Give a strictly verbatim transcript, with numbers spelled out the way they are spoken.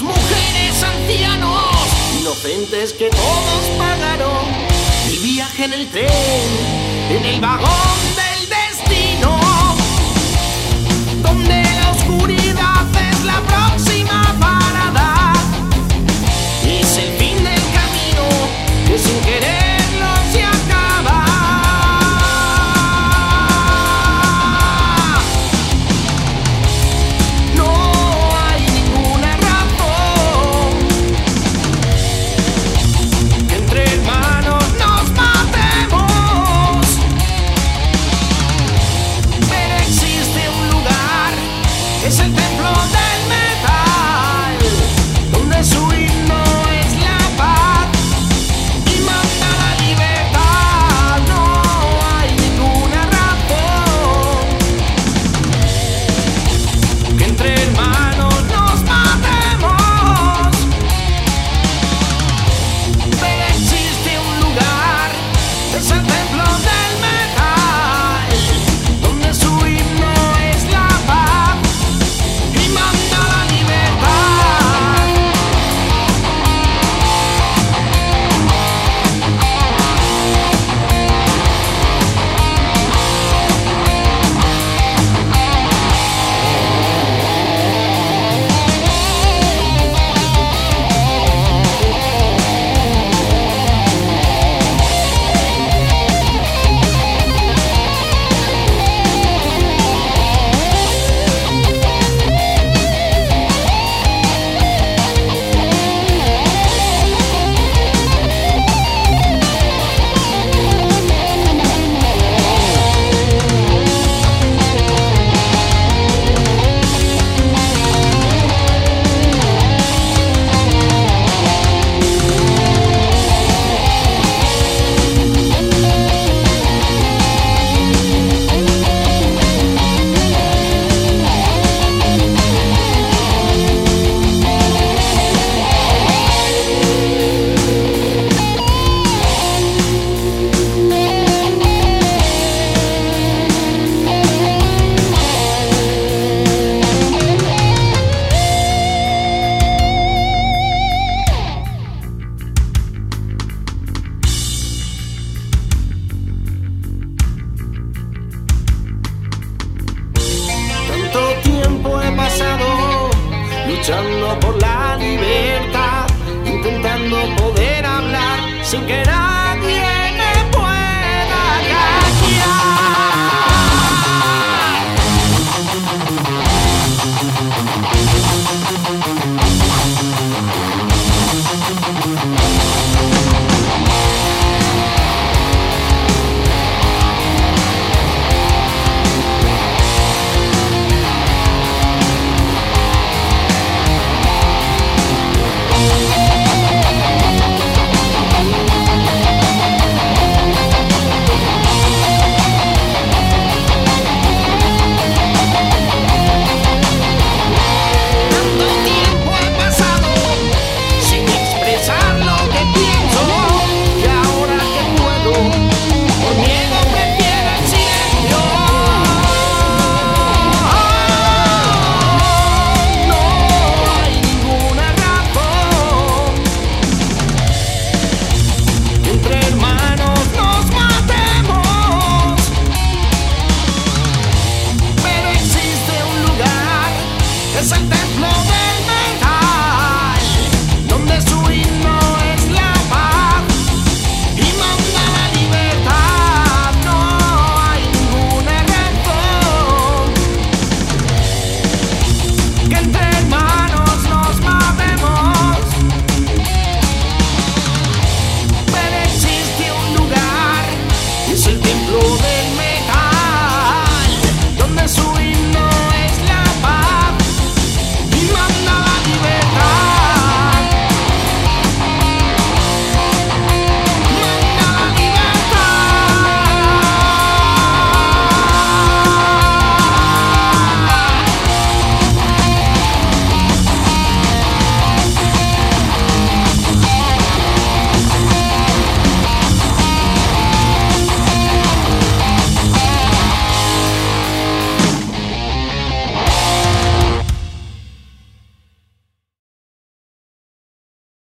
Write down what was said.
niños, mujeres, ancianos, inocentes que todos pagaron el viaje en el tren, en el vagón del destino, donde la oscuridad es la próxima parada. Es el fin del camino que sin quererlo se acaba. No hay ninguna razón que entre hermanos nos matemos, pero existe un lugar, es el templo del metal, donde su himno es la paz y manda la libertad. No hay ninguna razón que entre hermanos nos matemos, pero existe un lugar, es el templo del metal, donde su himno es la paz y manda la libertad. Tanto tiempo he pasado luchando por la libertad, intentando poder hablar sin querer.